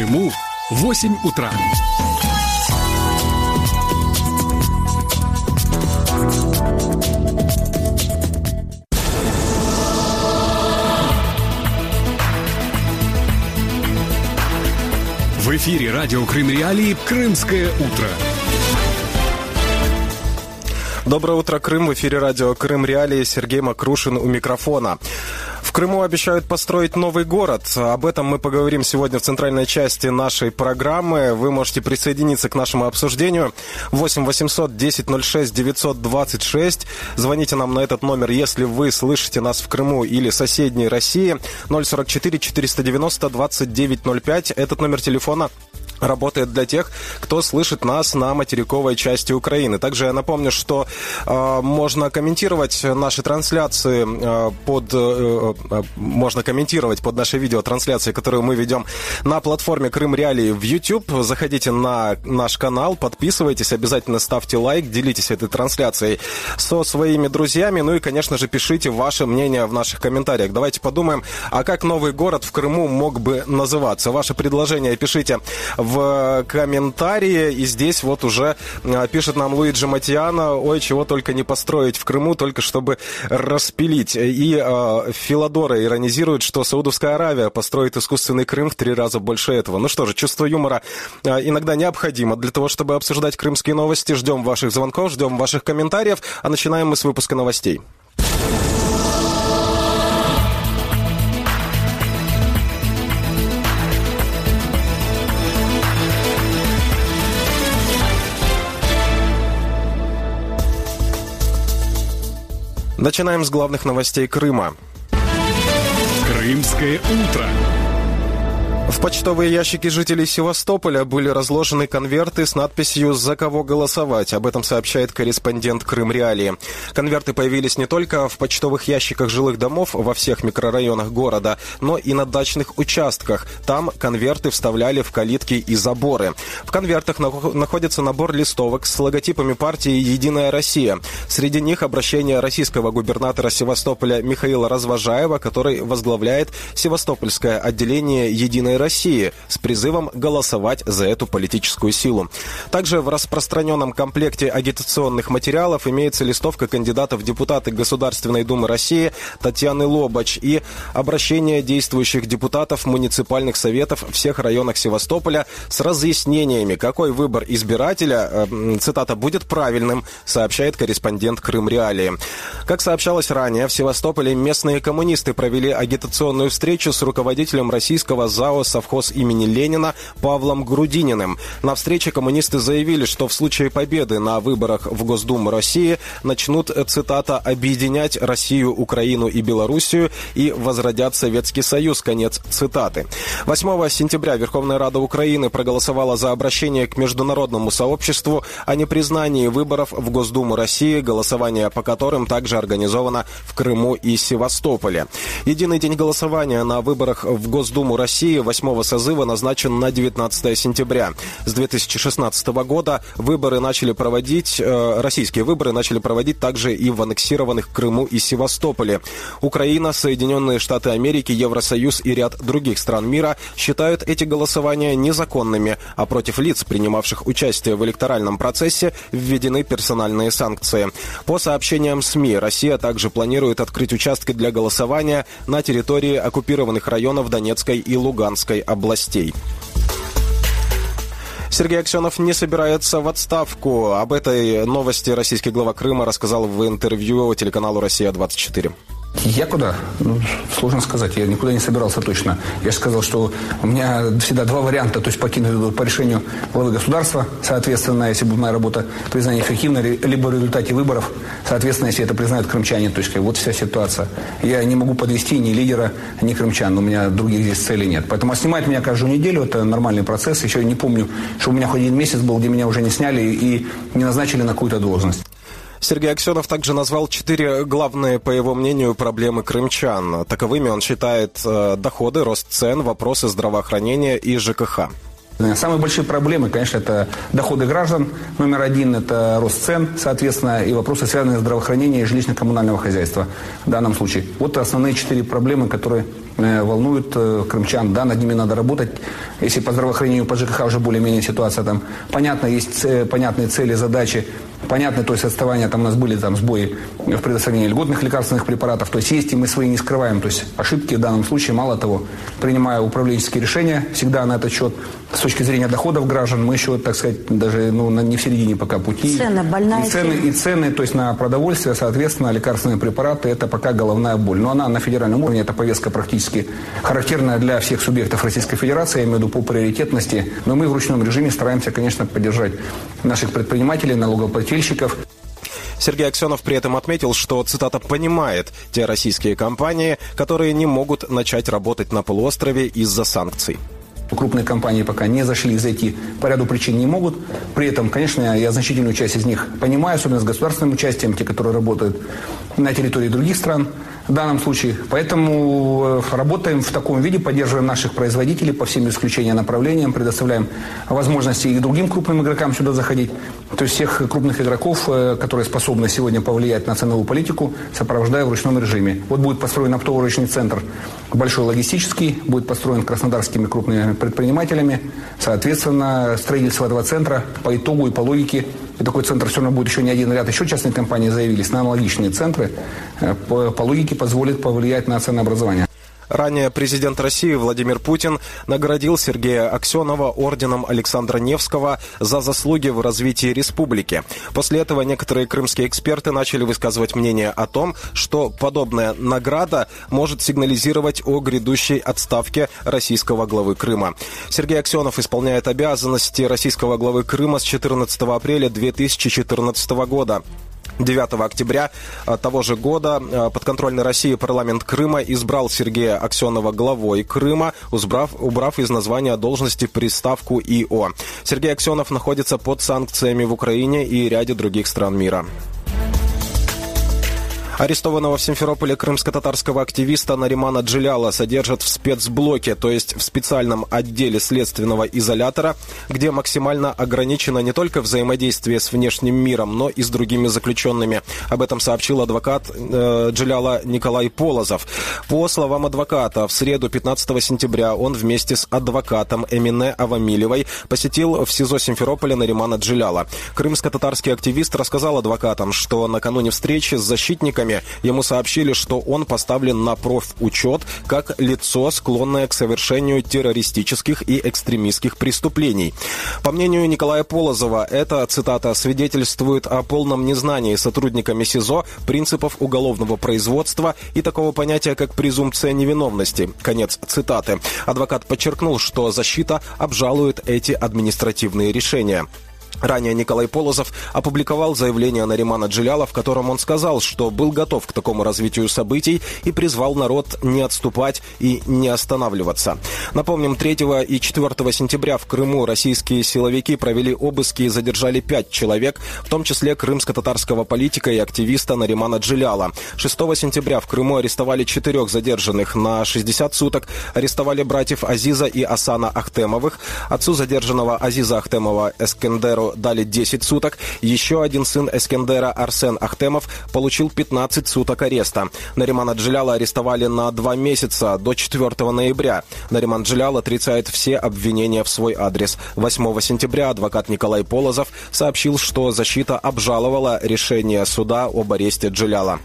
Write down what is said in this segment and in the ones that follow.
Крыму 8 утра. В эфире радио Крым Реалии «Крымское утро». Доброе утро, Крым. В эфире радио Крым Реалии. Сергей Макрушин у микрофона. В Крыму обещают построить новый город. Об этом мы поговорим сегодня в центральной части нашей программы. Вы можете присоединиться к нашему обсуждению. 8 800 10 06 926. Звоните нам на этот номер, если вы слышите нас в Крыму или соседней России. 044 490 2905. Этот номер телефона работает для тех, кто слышит нас на материковой части Украины. Также я напомню, что можно комментировать наши трансляции можно комментировать под наши видеотрансляции, которые мы ведем на платформе Крым Реалии в YouTube. Заходите на наш канал, подписывайтесь, обязательно ставьте лайк, делитесь этой трансляцией со своими друзьями. Ну и, конечно же, пишите ваше мнение в наших комментариях. Давайте подумаем, а как новый город в Крыму мог бы называться? Ваши предложения пишите в комментарии. И здесь вот уже пишет нам Луиджи Матьяно: ой, чего только не построить в Крыму, только чтобы распилить. И Филадора иронизирует, что Саудовская Аравия построит искусственный Крым в 3 раза больше этого. Ну что же, чувство юмора иногда необходимо для того, чтобы обсуждать крымские новости. Ждем ваших звонков, ждем ваших комментариев. А начинаем мы с выпуска новостей. Начинаем с главных новостей Крыма. Крымское утро. В почтовые ящики жителей Севастополя были разложены конверты с надписью «За кого голосовать». Об этом сообщает корреспондент Крым Реалии. Конверты появились не только в почтовых ящиках жилых домов во всех микрорайонах города, но и на дачных участках. Там конверты вставляли в калитки и заборы. В конвертах находится набор листовок с логотипами партии «Единая Россия». Среди них обращение российского губернатора Севастополя Михаила Развожаева, который возглавляет Севастопольское отделение «Единой России» с призывом голосовать за эту политическую силу. Также в распространенном комплекте агитационных материалов имеется листовка кандидата в депутаты Государственной Думы России Татьяны Лобач и обращение действующих депутатов муниципальных советов всех районах Севастополя с разъяснениями, какой выбор избирателя, цитата, будет правильным, сообщает корреспондент Крым Реалии. Как сообщалось ранее, в Севастополе местные коммунисты провели агитационную встречу с руководителем российского ЗАО «Совхоз имени Ленина» Павлом Грудининым. На встрече коммунисты заявили, что в случае победы на выборах в Госдуму России начнут, цитата, «объединять Россию, Украину и Белоруссию и возродят Советский Союз», конец цитаты. 8 сентября Верховная Рада Украины проголосовала за обращение к международному сообществу о непризнании выборов в Госдуму России, голосование по которым также организовано в Крыму и Севастополе. Единый день голосования на выборах в Госдуму России 8 созыва назначен на 19 сентября. С 2016 года российские выборы начали проводить также и в аннексированных Крыму и Севастополе. Украина, Соединенные Штаты Америки, Евросоюз и ряд других стран мира считают эти голосования незаконными, а против лиц, принимавших участие в электоральном процессе, введены персональные санкции. По сообщениям СМИ, Россия также планирует открыть участки для голосования на территории оккупированных районов Донецкой и Луганской областей. Сергей Аксенов не собирается в отставку. Об этой новости российский глава Крыма рассказал в интервью телеканалу «Россия-24». Я куда? Сложно сказать. Я никуда не собирался точно. Я же сказал, что у меня всегда 2 варианта. То есть покинуть по решению главы государства, соответственно, если будет моя работа признания эффективной, либо в результате выборов, соответственно, если это признают крымчане. То есть вот вся ситуация. Я не могу подвести ни лидера, ни крымчан. У меня других здесь целей нет. Поэтому снимать меня каждую неделю – это нормальный процесс. Еще не помню, что у меня хоть 1 месяц был, где меня уже не сняли и не назначили на какую-то должность. Сергей Аксенов также назвал 4 главные, по его мнению, проблемы крымчан. Таковыми он считает доходы, рост цен, вопросы здравоохранения и ЖКХ. Самые большие проблемы, конечно, это доходы граждан. Номер 1 – это рост цен, соответственно, и вопросы, связанные с здравоохранением и жилищно-коммунального хозяйства в данном случае. Вот основные 4 проблемы, которые волнуют крымчан. Да, над ними надо работать. Если по здравоохранению, по ЖКХ уже более-менее ситуация там понятна, есть понятные цели, задачи, понятны, то есть отставания, там у нас были там сбои в предоставлении льготных лекарственных препаратов, то есть есть и мы свои не скрываем, то есть ошибки в данном случае, мало того, принимая управленческие решения всегда на этот счет, с точки зрения доходов граждан, мы еще, так сказать, даже не в середине пока пути. Цены, больная и цены, то есть на продовольствие, соответственно, лекарственные препараты, это пока головная боль. Но она на федеральном уровне, эта повестка практически характерная для всех субъектов Российской Федерации, я имею в виду по приоритетности, но мы в ручном режиме стараемся, конечно, поддержать наших предпринимателей, налогоплательщиков. Сергей Аксенов при этом отметил, что, цитата, «понимает те российские компании, которые не могут начать работать на полуострове из-за санкций». Крупные компании пока не зайти по ряду причин не могут. При этом, конечно, я значительную часть из них понимаю, особенно с государственным участием, те, которые работают на территории других стран в данном случае. Поэтому работаем в таком виде, поддерживаем наших производителей по всем исключения направлениям, предоставляем возможности и другим крупным игрокам сюда заходить. То есть всех крупных игроков, которые способны сегодня повлиять на ценовую политику, сопровождая в ручном режиме. Вот будет построен оптово-ручный центр большой логистический, будет построен краснодарскими крупными предпринимателями. Соответственно, строительство этого центра по итогу и по логике, и такой центр все равно будет еще не один ряд, еще частные компании заявились на аналогичные центры, по логике позволит повлиять на ценообразование. Ранее президент России Владимир Путин наградил Сергея Аксенова орденом Александра Невского за заслуги в развитии республики. После этого некоторые крымские эксперты начали высказывать мнение о том, что подобная награда может сигнализировать о грядущей отставке российского главы Крыма. Сергей Аксенов исполняет обязанности российского главы Крыма с 14 апреля 2014 года. 9 октября того же года подконтрольный России парламент Крыма избрал Сергея Аксенова главой Крыма, убрав из названия должности приставку ИО. Сергей Аксенов находится под санкциями в Украине и ряде других стран мира. Арестованного в Симферополе крымско-татарского активиста Наримана Джиляла содержат в спецблоке, то есть в специальном отделе следственного изолятора, где максимально ограничено не только взаимодействие с внешним миром, но и с другими заключенными. Об этом сообщил адвокат Джиляла Николай Полозов. По словам адвоката, в среду 15 сентября он вместе с адвокатом Эмине Авамилевой посетил в СИЗО Симферополя Наримана Джиляла. Крымско-татарский активист рассказал адвокатам, что накануне встречи с защитниками ему сообщили, что он поставлен на профучет как лицо, склонное к совершению террористических и экстремистских преступлений. По мнению Николая Полозова, это, цитата, «свидетельствует о полном незнании сотрудниками СИЗО принципов уголовного производства и такого понятия, как презумпция невиновности». Конец цитаты. Адвокат подчеркнул, что защита обжалует эти административные решения. Ранее Николай Полозов опубликовал заявление Наримана Джиляла, в котором он сказал, что был готов к такому развитию событий и призвал народ не отступать и не останавливаться. Напомним, 3 и 4 сентября в Крыму российские силовики провели обыски и задержали 5 человек, в том числе крымско-татарского политика и активиста Наримана Джиляла. 6 сентября в Крыму арестовали 4 задержанных на 60 суток, арестовали братьев Азиза и Асана Ахтемовых, отцу задержанного Азиза Ахтемова Эскендеру дали 10 суток. Еще один сын Эскендера, Арсен Ахтемов, получил 15 суток ареста. Наримана Джиляла арестовали на 2 месяца, до 4 ноября. Нариман Джилял отрицает все обвинения в свой адрес. 8 сентября адвокат Николай Полозов сообщил, что защита обжаловала решение суда об аресте Джиляла.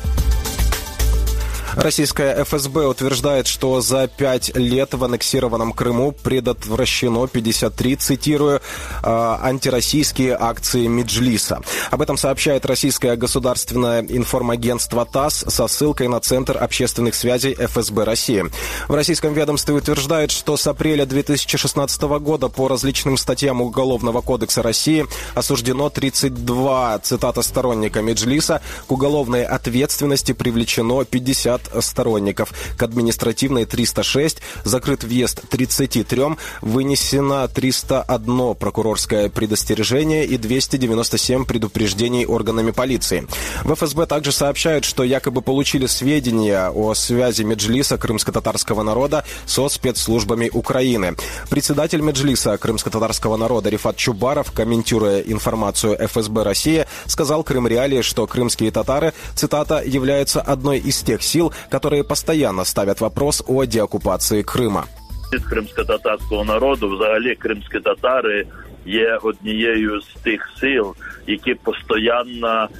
Российская ФСБ утверждает, что за 5 лет в аннексированном Крыму предотвращено 53, цитирую, антироссийские акции Меджлиса. Об этом сообщает российское государственное информагентство ТАСС со ссылкой на Центр общественных связей ФСБ России. В российском ведомстве утверждают, что с апреля 2016 года по различным статьям Уголовного кодекса России осуждено 32, цитата, сторонника Меджлиса, к уголовной ответственности привлечено 50 сторонников, к административной 306, закрыт въезд 33, вынесено 301 прокурорское предостережение и 297 предупреждений органами полиции. В ФСБ также сообщают, что якобы получили сведения о связи Меджлиса крымско-татарского народа со спецслужбами Украины. Председатель Меджлиса крымско-татарского народа Рифат Чубаров, комментируя информацию ФСБ России, сказал Крым Реалии, что крымские татары, цитата, являются одной из тех сил, которые постоянно ставят вопрос о деоккупации Крыма. Кримськотатарського народу, взагалі кримські татари є однією з тих сил, які постійно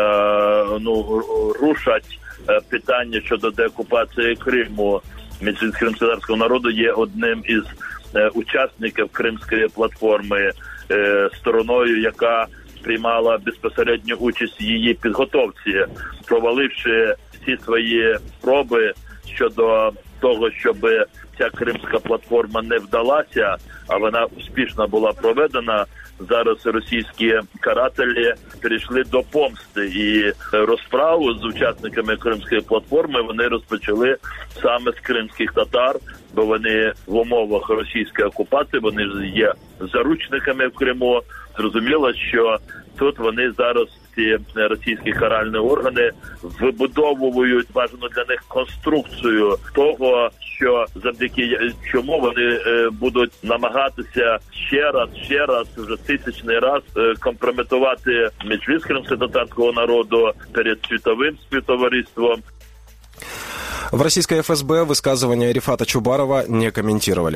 рушать питання щодо деокупації Криму. Меджліс кримськотатарського народу є одним із учасників Кримської платформи, стороною, яка приймала безпосередню участь в її підготовці, проваливши всі свої спроби щодо того, щоб ця кримська платформа не вдалася, а вона успішно була проведена. Зараз російські карателі перейшли до помсти, і розправу з учасниками кримської платформи вони розпочали саме з кримських татар, бо вони в умовах російської окупації, вони є заручниками в Криму. Зрозуміло, що тут вони зараз, ці російські каральні органи, вибудовують бажану для них конструкцію того, що завдяки чому вони будуть намагатися ще раз, вже тисячний раз компрометувати меджліс кримськотатарського народу перед світовим співтовариством. В российской ФСБ высказывания Рифата Чубарова не комментировали.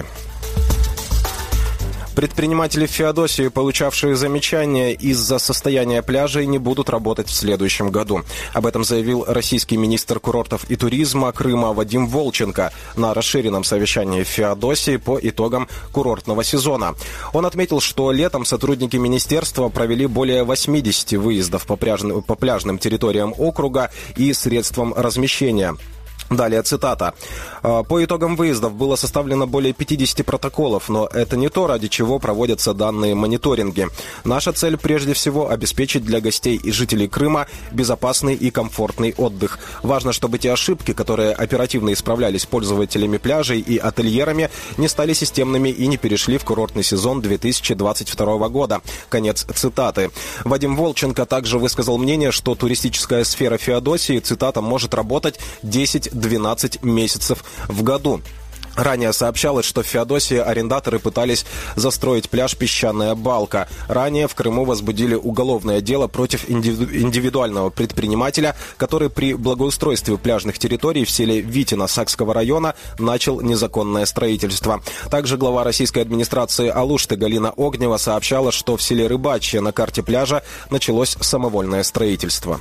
Предприниматели в Феодосии, получавшие замечания из-за состояния пляжей, не будут работать в следующем году. Об этом заявил российский министр курортов и туризма Крыма Вадим Волченко на расширенном совещании в Феодосии по итогам курортного сезона. Он отметил, что летом сотрудники министерства провели более 80 выездов по пляжным территориям округа и средствам размещения. Далее цитата. «По итогам выездов было составлено более 50 протоколов, но это не то, ради чего проводятся данные мониторинги. Наша цель прежде всего обеспечить для гостей и жителей Крыма безопасный и комфортный отдых. Важно, чтобы те ошибки, которые оперативно исправлялись пользователями пляжей и ательерами, не стали системными и не перешли в курортный сезон 2022 года». Конец цитаты. Вадим Волченко также высказал мнение, что туристическая сфера Феодосии, цитата, может работать 10-12 месяцев в году. Ранее сообщалось, что в Феодосии арендаторы пытались застроить пляж «Песчаная балка». Ранее в Крыму возбудили уголовное дело против индивидуального предпринимателя, который при благоустройстве пляжных территорий в селе Витино Сакского района начал незаконное строительство. Также глава российской администрации Алушты Галина Огнева сообщала, что в селе Рыбачье на карте пляжа началось самовольное строительство.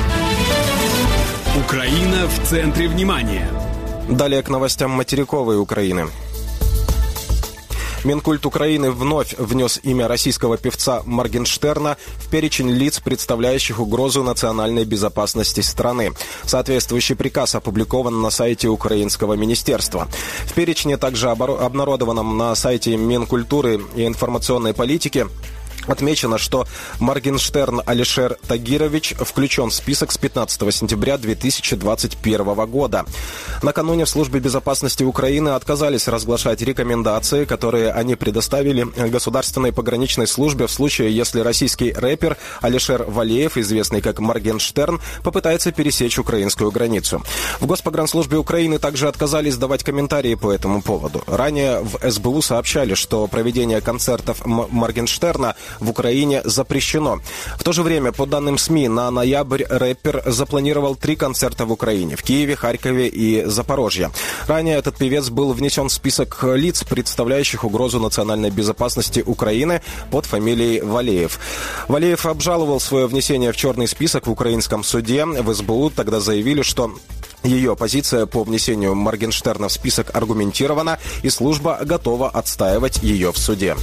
Украина в центре внимания. Далее к новостям материковой Украины. Минкульт Украины вновь внес имя российского певца Моргенштерна в перечень лиц, представляющих угрозу национальной безопасности страны. Соответствующий приказ опубликован на сайте Украинского министерства. В перечне, также обнародованном на сайте Минкультуры и информационной политики, отмечено, что Моргенштерн Алишер Тагирович включен в список с 15 сентября 2021 года. Накануне в Службе безопасности Украины отказались разглашать рекомендации, которые они предоставили Государственной пограничной службе в случае, если российский рэпер Алишер Валеев, известный как Моргенштерн, попытается пересечь украинскую границу. В Госпогранслужбе Украины также отказались давать комментарии по этому поводу. Ранее в СБУ сообщали, что проведение концертов Моргенштерна в Украине запрещено. В то же время, по данным СМИ, на ноябрь рэпер запланировал 3 концерта в Украине – в Киеве, Харькове и Запорожье. Ранее этот певец был внесен в список лиц, представляющих угрозу национальной безопасности Украины под фамилией Валеев. Валеев обжаловал свое внесение в черный список в украинском суде. В СБУ тогда заявили, что ее позиция по внесению Моргенштерна в список аргументирована, и служба готова отстаивать ее в суде.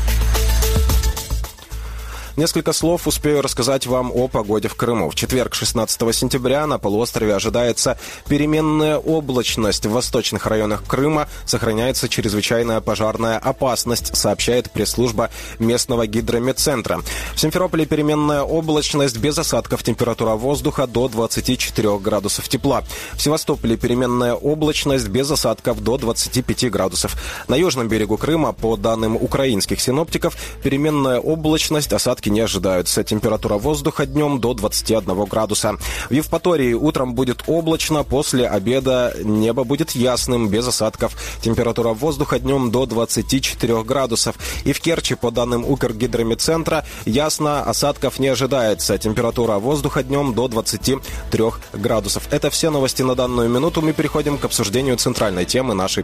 Несколько слов успею рассказать вам о погоде в Крыму. В четверг, 16 сентября, на полуострове ожидается переменная облачность. В восточных районах Крыма сохраняется чрезвычайная пожарная опасность, сообщает пресс-служба местного гидрометцентра. В Симферополе переменная облачность, без осадков, температура воздуха до 24 градусов тепла. В Севастополе переменная облачность, без осадков, до 25 градусов. На южном берегу Крыма, по данным украинских синоптиков, переменная облачность, осадки осадки не ожидаются. Температура воздуха днем до 21 градуса. В Евпатории утром будет облачно, после обеда небо будет ясным, без осадков. Температура воздуха днем до 24 градусов. И в Керчи, по данным Укргидромедцентра, ясно, осадков не ожидается. Температура воздуха днем до 23 градусов. Это все новости на данную минуту. Мы переходим к обсуждению центральной темы нашей